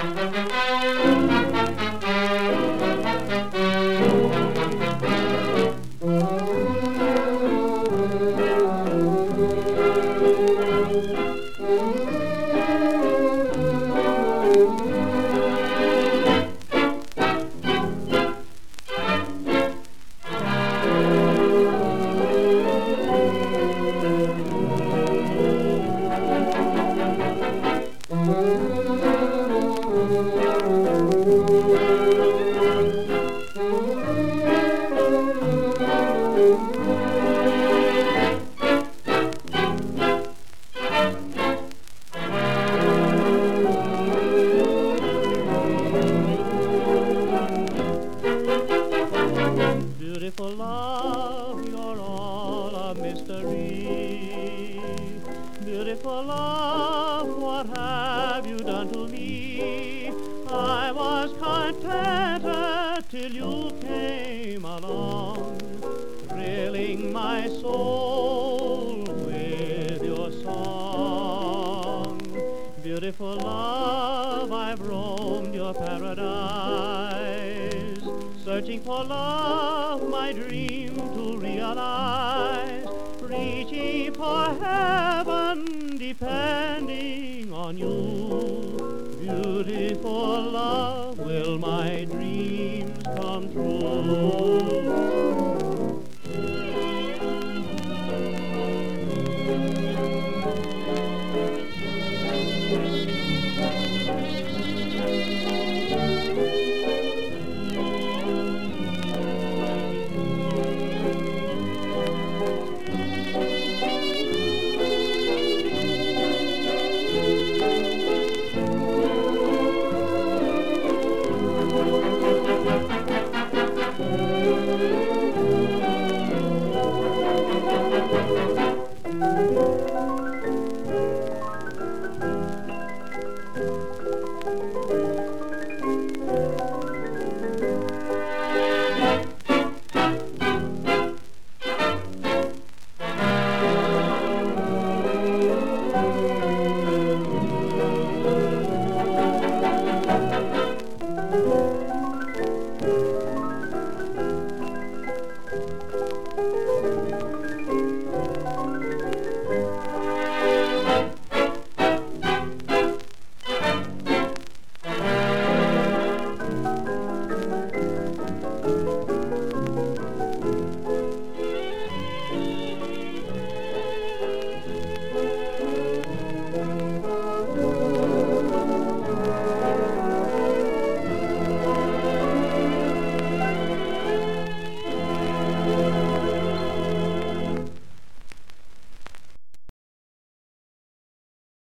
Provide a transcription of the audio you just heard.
Beautiful love, you're all a mystery. Beautiful love, what have you done to me? I was contented till you came along, thrilling my soul with your song. Beautiful love, I've roamed your paradise, searching for love, my dream to realize, reaching for heaven, depending on you. Beautiful love, will my dreams come true?